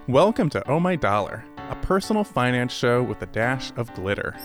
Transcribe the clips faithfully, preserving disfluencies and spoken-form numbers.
Welcome to Oh My Dollar, a personal finance show with a dash of glitter.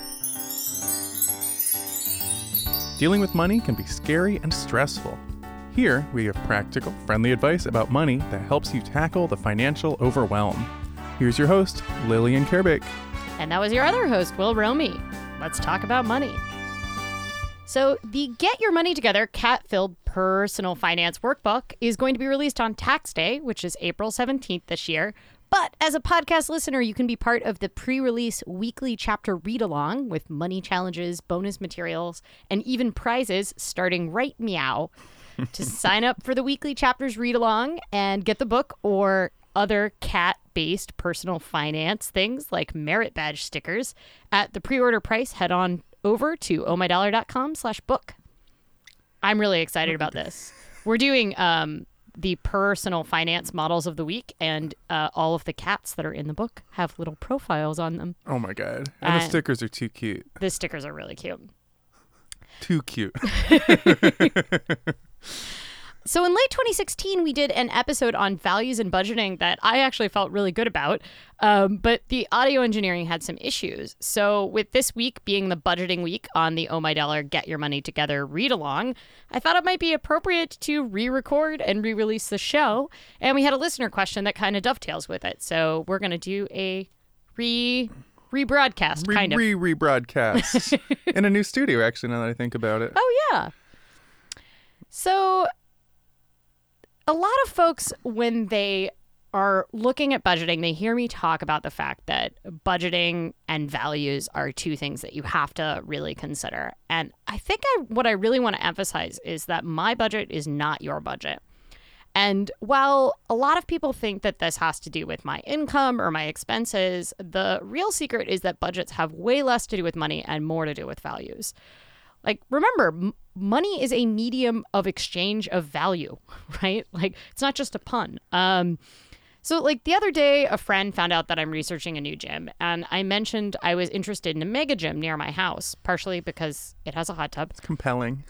Dealing with money can be scary and stressful. Here, we give practical, friendly advice about money that helps you tackle the financial overwhelm. Here's your host, Lillian Kerbeck. And that was your other host, Will Romy. Let's talk about money. So the Get Your Money Together cat-filled personal finance workbook is going to be released on tax day, which is April seventeenth this year. But as a podcast listener, you can be part of the pre-release weekly chapter read-along with money challenges, bonus materials, and even prizes starting right meow. To sign up for the weekly chapters read-along and get the book or other cat-based personal finance things like merit badge stickers at the pre-order price, head on over to ohmydollar.com slash book. I'm really excited about this. We're doing um, the personal finance models of the week, and uh, all of the cats that are in the book have little profiles on them. Oh my god. And Uh, the stickers are too cute. The stickers are really cute. Too cute. So in late twenty sixteen, we did an episode on values and budgeting that I actually felt really good about, um, but the audio engineering had some issues. So with this week being the budgeting week on the Oh My Dollar Get Your Money Together read-along, I thought it might be appropriate to re-record and re-release the show, and we had a listener question that kind of dovetails with it. So we're going to do a re rebroadcast, Re- kind of. Re-rebroadcast. In a new studio, actually, now that I think about it. Oh, yeah. So a lot of folks, when they are looking at budgeting, they hear me talk about the fact that budgeting and values are two things that you have to really consider. And I think I, what I really want to emphasize is that my budget is not your budget. And while a lot of people think that this has to do with my income or my expenses, the real secret is that budgets have way less to do with money and more to do with values. Like, remember, m- money is a medium of exchange of value, right? Like, it's not just a pun. Um, so, like, the other day, a friend found out that I'm researching a new gym, and I mentioned I was interested in a mega gym near my house, partially because it has a hot tub. It's compelling.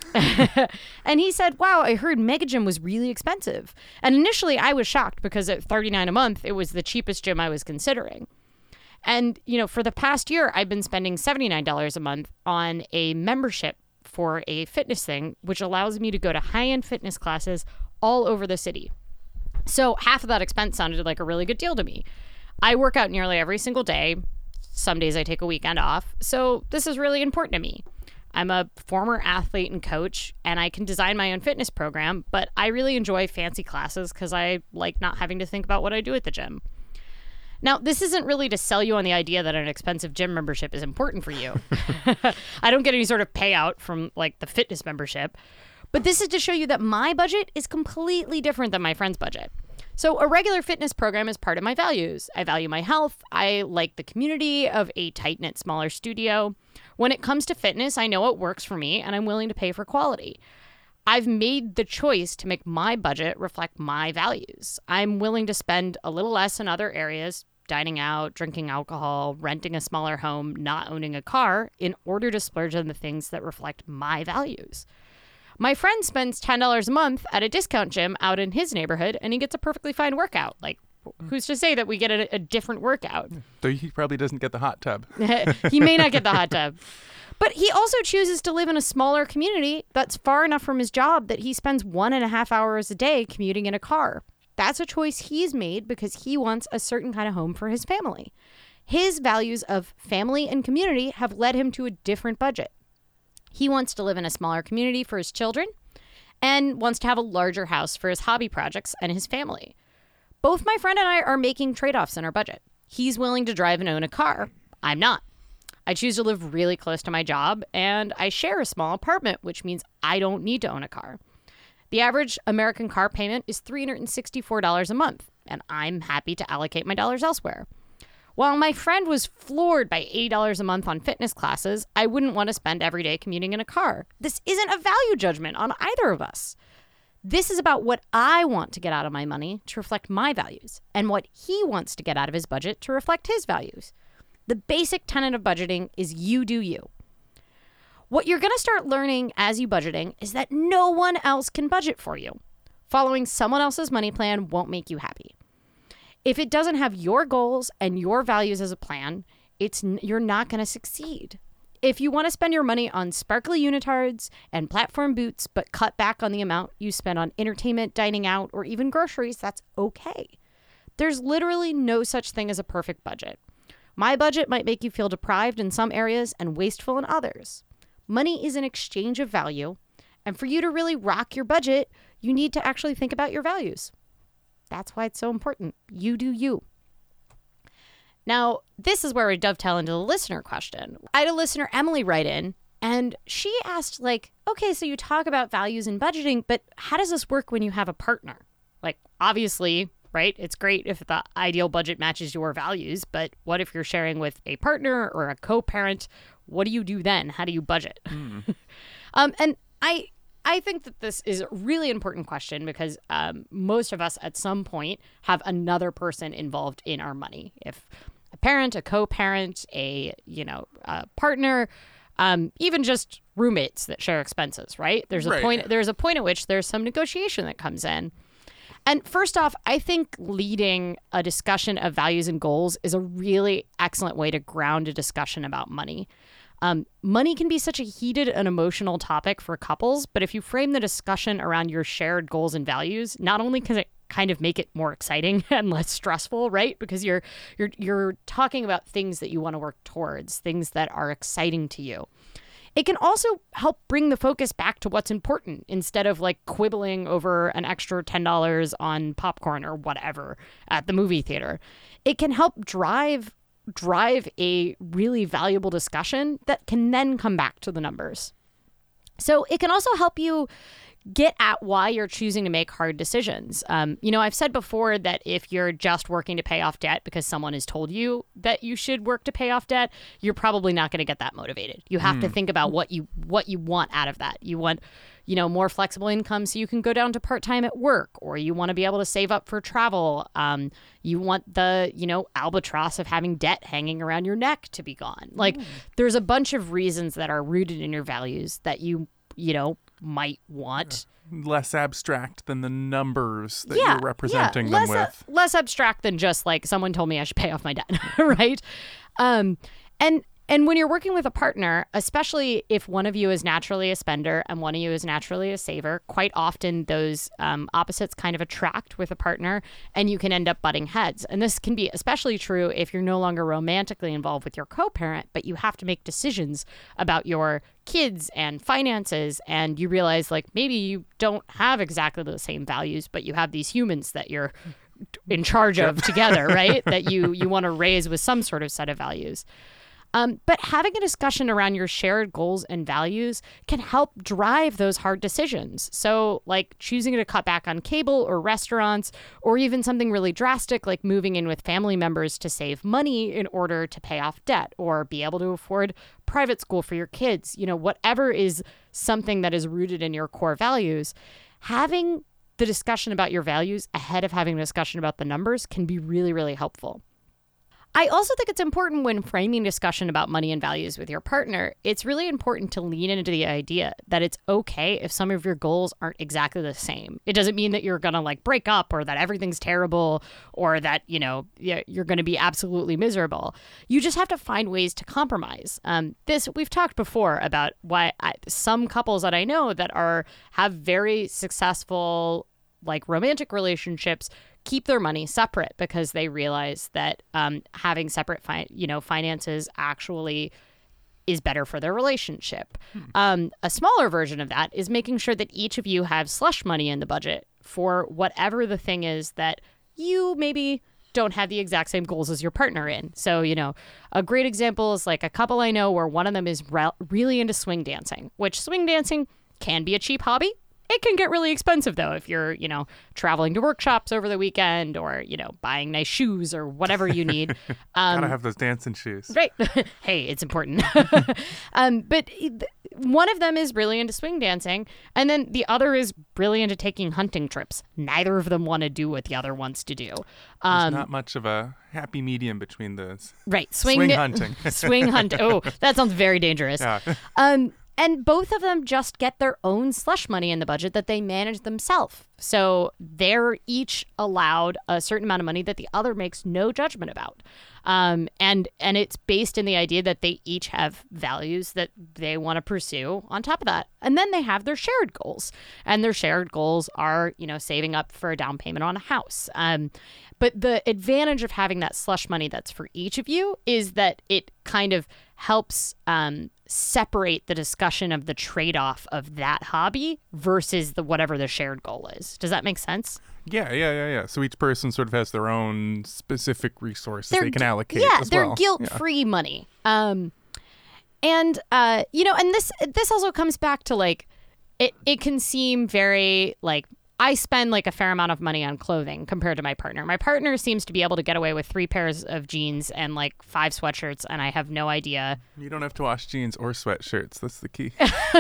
And he said, wow, I heard mega gym was really expensive. And initially, I was shocked because at thirty-nine dollars a month, it was the cheapest gym I was considering. And, you know, for the past year, I've been spending seventy-nine dollars a month on a membership for a fitness thing, which allows me to go to high-end fitness classes all over the city. So half of that expense sounded like a really good deal to me. I work out nearly every single day. Some days I take a weekend off. So this is really important to me. I'm a former athlete and coach, and I can design my own fitness program, but I really enjoy fancy classes because I like not having to think about what I do at the gym. Now, this isn't really to sell you on the idea that an expensive gym membership is important for you. I don't get any sort of payout from, like, the fitness membership. But this is to show you that my budget is completely different than my friend's budget. So a regular fitness program is part of my values. I value my health. I like the community of a tight-knit, smaller studio. When it comes to fitness, I know what works for me, and I'm willing to pay for quality. I've made the choice to make my budget reflect my values. I'm willing to spend a little less in other areas, dining out, drinking alcohol, renting a smaller home, not owning a car, in order to splurge on the things that reflect my values. My friend spends ten dollars a month at a discount gym out in his neighborhood, and he gets a perfectly fine workout. Like, who's to say that we get a, a different workout? Though he probably doesn't get the hot tub. He may not get the hot tub. But he also chooses to live in a smaller community that's far enough from his job that he spends one and a half hours a day commuting in a car. That's a choice he's made because he wants a certain kind of home for his family. His values of family and community have led him to a different budget. He wants to live in a smaller community for his children and wants to have a larger house for his hobby projects and his family. Both my friend and I are making trade-offs in our budget. He's willing to drive and own a car. I'm not. I choose to live really close to my job, and I share a small apartment, which means I don't need to own a car. The average American car payment is three hundred sixty-four dollars a month, and I'm happy to allocate my dollars elsewhere. While my friend was floored by eighty dollars a month on fitness classes, I wouldn't want to spend every day commuting in a car. This isn't a value judgment on either of us. This is about what I want to get out of my money to reflect my values, and what he wants to get out of his budget to reflect his values. The basic tenet of budgeting is you do you. What you're going to start learning as you budgeting is that no one else can budget for you. Following someone else's money plan won't make you happy. If it doesn't have your goals and your values as a plan, it's you're not going to succeed. If you want to spend your money on sparkly unitards and platform boots, but cut back on the amount you spend on entertainment, dining out, or even groceries, that's okay. There's literally no such thing as a perfect budget. My budget might make you feel deprived in some areas and wasteful in others. Money is an exchange of value, and for you to really rock your budget, you need to actually think about your values. That's why it's so important. You do you. Now, this is where we dovetail into the listener question. I had a listener, Emily, write in, and she asked, like, okay, so you talk about values and budgeting, but how does this work when you have a partner? Like, obviously, right, it's great if the ideal budget matches your values, but what if you're sharing with a partner or a co-parent? What do you do then? How do you budget? Mm. um, and I... I think that this is a really important question because um, most of us at some point have another person involved in our money. If a parent, a co-parent, a, you know, a partner, um, even just roommates that share expenses, right? There's a right. point, there's a point at which there's some negotiation that comes in. And first off, I think leading a discussion of values and goals is a really excellent way to ground a discussion about money. Um, money can be such a heated and emotional topic for couples, but if you frame the discussion around your shared goals and values, not only can it kind of make it more exciting and less stressful, right? Because you're you're you're talking about things that you want to work towards, things that are exciting to you. It can also help bring the focus back to what's important instead of like quibbling over an extra ten dollars on popcorn or whatever at the movie theater. It can help drive drive a really valuable discussion that can then come back to the numbers. So it can also help you get at why you're choosing to make hard decisions. Um, you know, I've said before that if you're just working to pay off debt because someone has told you that you should work to pay off debt, you're probably not going to get that motivated. You have mm. to think about what you what you want out of that. You want, you know, more flexible income so you can go down to part-time at work, or you want to be able to save up for travel. Um, you want the, you know, albatross of having debt hanging around your neck to be gone. Like mm. there's a bunch of reasons that are rooted in your values that you, you know, might want. Less abstract than the numbers that yeah, you're representing yeah. them less, with. Uh, less abstract than just like someone told me I should pay off my debt, right? Um, and and when you're working with a partner, especially if one of you is naturally a spender and one of you is naturally a saver, quite often those um, opposites kind of attract with a partner and you can end up butting heads. And this can be especially true if you're no longer romantically involved with your co-parent, but you have to make decisions about your kids and finances, and you realize like maybe you don't have exactly the same values, but you have these humans that you're in charge of together, right? That you you want to raise with some sort of set of values. Um, but having a discussion around your shared goals and values can help drive those hard decisions. So like choosing to cut back on cable or restaurants, or even something really drastic like moving in with family members to save money in order to pay off debt or be able to afford private school for your kids. You know, whatever is something that is rooted in your core values, having the discussion about your values ahead of having a discussion about the numbers can be really, really helpful. I also think it's important when framing discussion about money and values with your partner, it's really important to lean into the idea that it's okay if some of your goals aren't exactly the same. It doesn't mean that you're going to like break up or that everything's terrible or that, you know, you're going to be absolutely miserable. You just have to find ways to compromise. Um, this, we've talked before about why I, some couples that I know that are have very successful like romantic relationships keep their money separate because they realize that um, having separate, fi- you know, finances actually is better for their relationship. Hmm. Um, a smaller version of that is making sure that each of you have slush money in the budget for whatever the thing is that you maybe don't have the exact same goals as your partner in. So, you know, a great example is like a couple I know where one of them is re- really into swing dancing, which swing dancing can be a cheap hobby. It can get really expensive, though, if you're, you know, traveling to workshops over the weekend or, you know, buying nice shoes or whatever you need. Um, Gotta have those dancing shoes. Right. Hey, it's important. um, but one of them is really into swing dancing, and then the other is really into taking hunting trips. Neither of them want to do what the other wants to do. Um, There's not much of a happy medium between those. Right. Swing, swing hunting. swing hunting. Oh, that sounds very dangerous. Yeah. Um, and both of them just get their own slush money in the budget that they manage themselves. So they're each allowed a certain amount of money that the other makes no judgment about. Um, and and it's based in the idea that they each have values that they want to pursue on top of that. And then they have their shared goals. And their shared goals are, you know, saving up for a down payment on a house. Um, but the advantage of having that slush money that's for each of you is that it kind of helps um, separate the discussion of the trade-off of that hobby versus the whatever the shared goal is. Does that make sense? Yeah, yeah, yeah, yeah. So each person sort of has their own specific resources They're they can gu- allocate Yeah, as they're well. guilt-free money. Um, and, uh, you know, and this this also comes back to, like, it, it can seem very, like, I spend, like, a fair amount of money on clothing compared to my partner. My partner seems to be able to get away with three pairs of jeans and, like, five sweatshirts, and I have no idea. You don't have to wash jeans or sweatshirts. That's the key.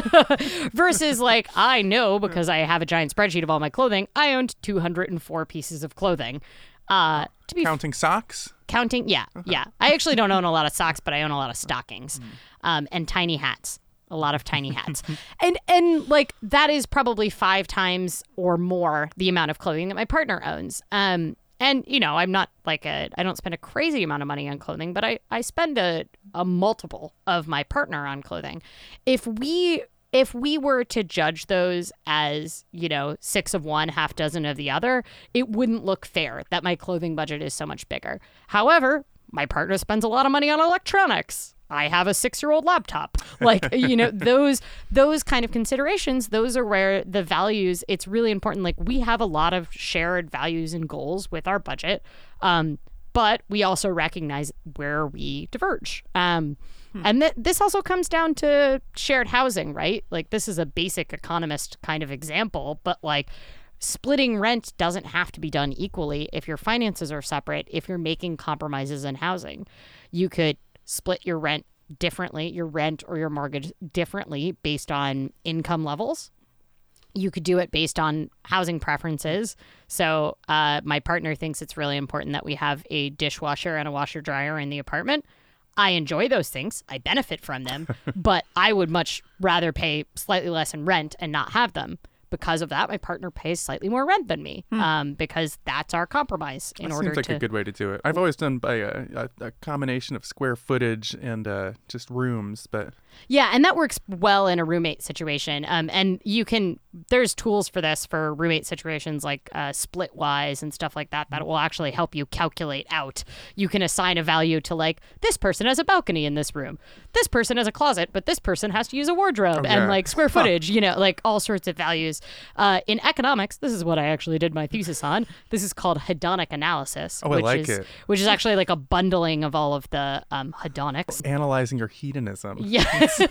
Versus, like, I know because I have a giant spreadsheet of all my clothing, I owned two hundred four pieces of clothing. Uh, to be Counting socks? Counting, yeah, yeah. I actually don't own a lot of socks, but I own a lot of stockings um, and tiny hats. A lot of tiny hats. and, and like, that is probably five times or more the amount of clothing that my partner owns. Um, and, you know, I'm not like a, I don't spend a crazy amount of money on clothing, but I, I spend a, a multiple of my partner on clothing. If we, if we were to judge those as, you know, six of one, half dozen of the other, it wouldn't look fair that my clothing budget is so much bigger. However, my partner spends a lot of money on electronics. I have a six-year-old laptop. Like, you know, those those kind of considerations, those are where the values, it's really important. Like, we have a lot of shared values and goals with our budget, um, but we also recognize where we diverge. Um, hmm. And th- this also comes down to shared housing, right? Like, this is a basic economist kind of example, but, like, splitting rent doesn't have to be done equally if your finances are separate, if you're making compromises in housing. You could split your rent differently, your rent or your mortgage differently based on income levels. You could do it based on housing preferences. So uh, my partner thinks it's really important that we have a dishwasher and a washer dryer in the apartment. I enjoy those things. I benefit from them, but I would much rather pay slightly less in rent and not have them. Because of that, my partner pays slightly more rent than me, hmm. um, because that's our compromise in that order to... seems like to... a good way to do it. I've always done by a, a, a combination of square footage and uh, just rooms, but... Yeah, and that works well in a roommate situation. Um, and you can... There's tools for this for roommate situations like uh, Splitwise and stuff like that that will actually help you calculate out. You can assign a value to, like, this person has a balcony in this room. This person has a closet, but this person has to use a wardrobe. Oh, and, yeah. like, square footage, huh. you know, like all sorts of values. Uh, in economics, this is what I actually did my thesis on. This is called hedonic analysis. Oh, which I like is, it. Which is actually like a bundling of all of the um, hedonics. Analyzing your hedonism. Yes.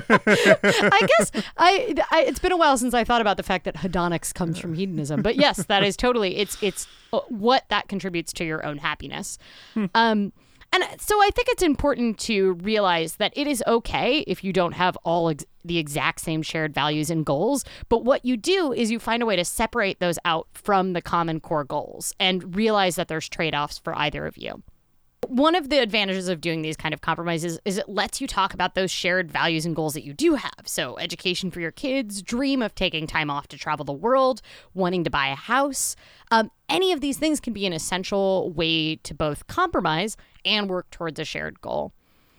I guess I, I. It's been a while since I thought about the fact that hedonics comes from hedonism. But yes, that is totally. It's it's what that contributes to your own happiness. Hmm. Um. And so I think it's important to realize that it is okay if you don't have all ex- the exact same shared values and goals. But what you do is you find a way to separate those out from the common core goals and realize that there's trade-offs for either of you. One of the advantages of doing these kind of compromises is it lets you talk about those shared values and goals that you do have. So education for your kids, dream of taking time off to travel the world, wanting to buy a house. Um, any of these things can be an essential way to both compromise and work towards a shared goal.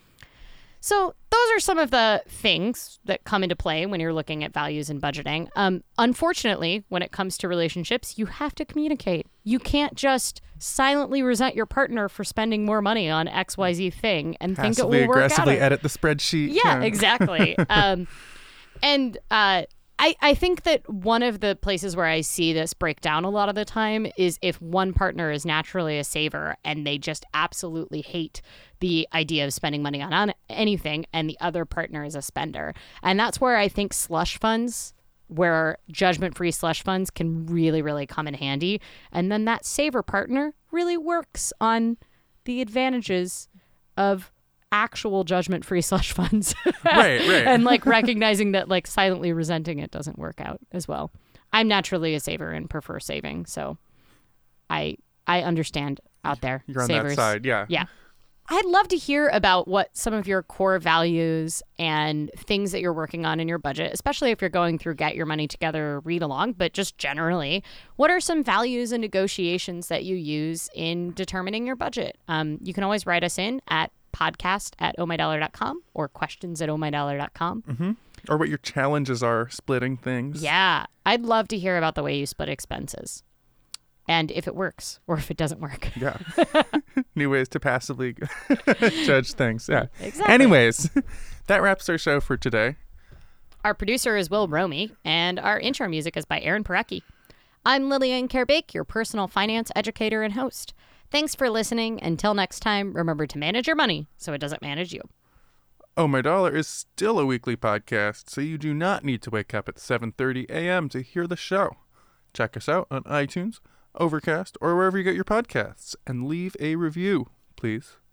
So those are some of the things that come into play when you're looking at values and budgeting. Um, unfortunately, when it comes to relationships, you have to communicate. You can't just silently resent your partner for spending more money on X Y Z thing and Passively, think it will work out. aggressively edit the spreadsheet. Yeah, exactly. um, and uh, I, I think that one of the places where I see this break down a lot of the time is if one partner is naturally a saver and they just absolutely hate the idea of spending money on, on anything, and the other partner is a spender. And that's where I think slush funds, where judgment-free slush funds can really, really come in handy. And then that saver partner really works on the advantages of actual judgment-free slush funds. Right, right. And like recognizing that like silently resenting it doesn't work out as well. I'm naturally a saver and prefer saving, so I I understand out there. You're on savers. that side, yeah. Yeah. I'd love to hear about what some of your core values and things that you're working on in your budget, especially if you're going through Get Your Money Together read along, but just generally, what are some values and negotiations that you use in determining your budget? Um, you can always write us in at podcast at oh my dollar dot com or questions at oh my dollar dot com. Mm-hmm. Or what your challenges are splitting things. Yeah. I'd love to hear about the way you split expenses. And if it works or if it doesn't work. Yeah. New ways to passively judge things. Yeah. Exactly. Anyways, that wraps our show for today. Our producer is Will Romy, and our intro music is by Aaron Parecki. I'm Lillian Kerbake, your personal finance educator and host. Thanks for listening. Until next time, remember to manage your money so it doesn't manage you. Oh My Dollar is still a weekly podcast, so you do not need to wake up at seven thirty a.m. to hear the show. Check us out on iTunes, Overcast, or wherever you get your podcasts, and leave a review, please.